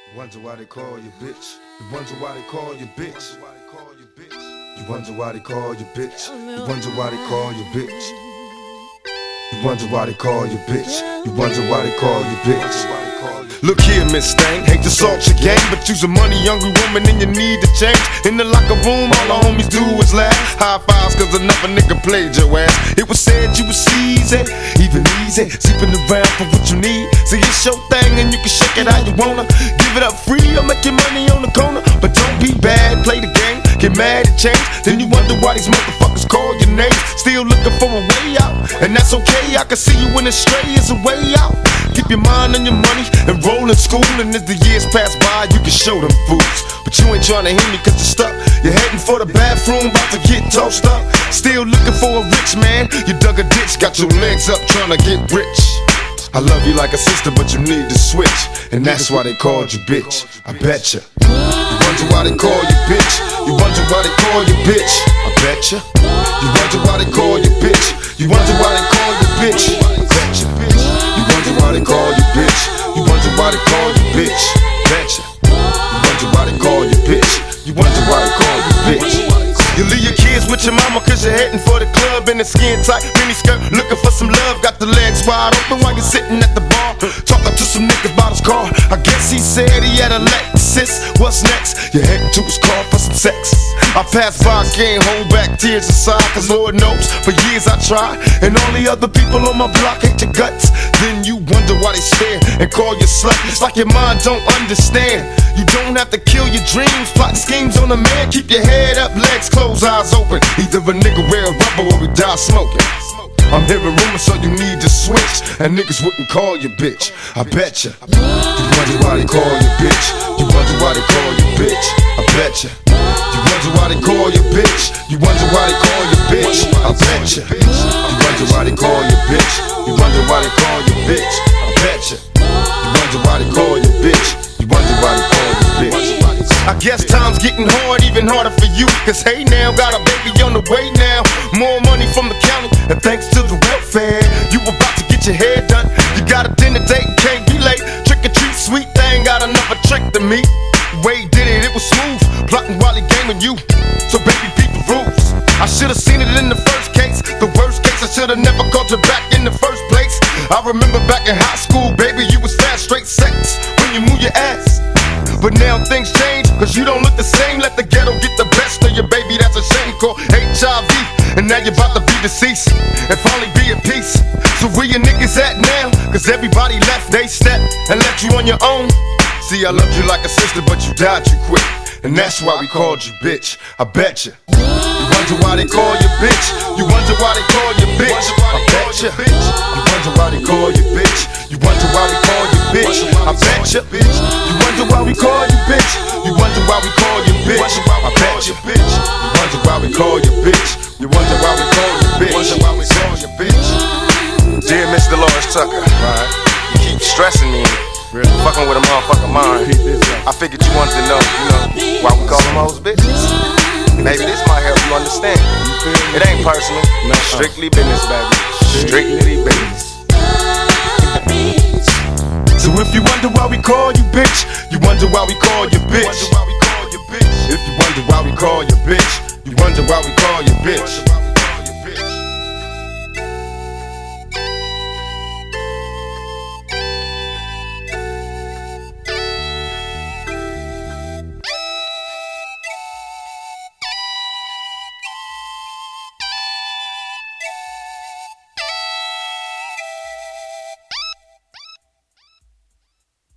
Wonder why they call you bitch. You wonder why they call you bitch. You wonder why they call you bitch. You wonder why they call you bitch. You wonder why they call you bitch. You wonder why they call you bitch. Look here, Miss Thang, hate to salt your game, but you's a money-hungry woman and you need to change. In the locker room, all the homies do is laugh. High fives cause another nigga played your ass. It was said you was easy, even easy, sleeping around for what you need. See, it's your thing and you can shake it how you wanna. Give it up free or make your money on the corner. But don't be bad, play the game, get mad and change. Then you wonder why these motherfuckers call your name. Still looking for a way out, and that's okay. I can see you when it's stray is a way out. Keep your mind on your money and roll in school, and as the years pass by, you can show them fools. But you ain't trying to hear me cause you're stuck. You're heading for the bathroom, about to get tossed up. Still looking for a rich man. You dug a ditch, got your legs up trying to get rich. I love you like a sister, but you need to switch, and that's why they called you bitch. I betcha. You wonder why they call you bitch. You wonder why they call you bitch. I betcha. You wonder why they call you bitch. You wonder why they call you bitch. I betcha. You wonder why they call you bitch. You wonder why they call you bitch. Betcha. You wonder why they call you bitch. You wonder why they call you bitch. You leave your kids with your mama cause you're heading for the club in a skin tight mini skirt, looking for some love. Got the legs wide open while you're sitting at the bar, talking to some niggas about his car. I guess he said he had a Lexus. What's next? You're heading to his car for some sex. I passed by, can't hold back tears inside, cause Lord knows for years I tried, and all the other people on my block hate your guts. Then you wonder why they stare and call you slut. It's like your mind don't understand. You don't have to kill your dreams, plot schemes on a man. Keep your head up, legs closed, eyes open. Either a nigga wear a rubber or we die smoking. I'm hearing rumors, so you need to switch, and niggas wouldn't call you bitch. I betcha. You wonder why they call you bitch. You wonder why they call you bitch. I betcha. You wonder why they call you bitch. You wonder why they call you bitch. I betcha. You wonder why they call you bitch. You wonder why they call you bitch. I betcha. You wonder why they call you bitch. You wonder why they call you bitch. I guess time's getting hard, even harder for you. Cause hey now, got a baby on the way now. More money from the county, and thanks to the welfare, you about to get your hair done. You got a dinner date, can't be late. Trick or treat, sweet thing, got another trick to me. Way did it, it was smooth, plotting while he gaming you. So baby, beat the rules. I should've seen it in the first case. The worst case, I should've never called you back in the first place. I remember back in high school, baby, you was fast, straight sex when you move your ass. But now things change, cause you don't look the same. Let the ghetto get the best of your baby, that's a shame called HIV. And now you're about to be deceased and finally be at peace. So where your niggas at now? Cause everybody left they step and left you on your own. See, I loved you like a sister, but you died too quick, and that's why we called you bitch. I betcha. You wonder why they call you bitch. You wonder why they call you bitch. I betcha. You wonder why they call you bitch. You wonder why we call you bitch. I betcha. You wonder why we call you bitch. You wonder why we call you bitch. I betcha. You wonder why we call you bitch. You wonder why we call you bitch. Wonder why we call you bitch. Dear Miss Dolores Tucker, you keep stressing me, fucking with a motherfucking mind. I figured you wanted to know, why we call them hoes bitches. Maybe this might help you understand. It ain't personal, strictly business, baby. Strictly business. So if you wonder why we call you bitch, you wonder why we call you bitch. If you wonder why we call you bitch, you wonder why we call you bitch.